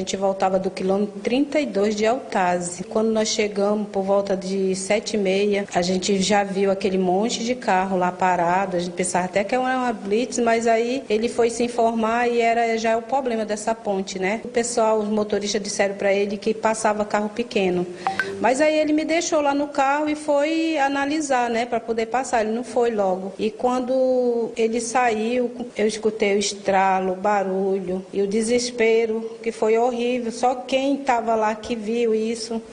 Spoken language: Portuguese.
gente voltava do quilômetro 32 de Altazes. Quando nós chegamos por volta de 7h30, a gente já viu aquele monte de carro lá parado. A gente pensava até que era uma blitz, mas aí ele foi se informar e era já o problema dessa ponte, né? O pessoal, os motoristas disseram para ele que passava carro pequeno. Mas aí ele me deixou lá no carro e foi analisar, né, para poder passar. Ele não foi logo. E quando ele saiu, eu escutei o estralo, o barulho e o desespero, que foi horrível. Só quem estava lá que viu isso.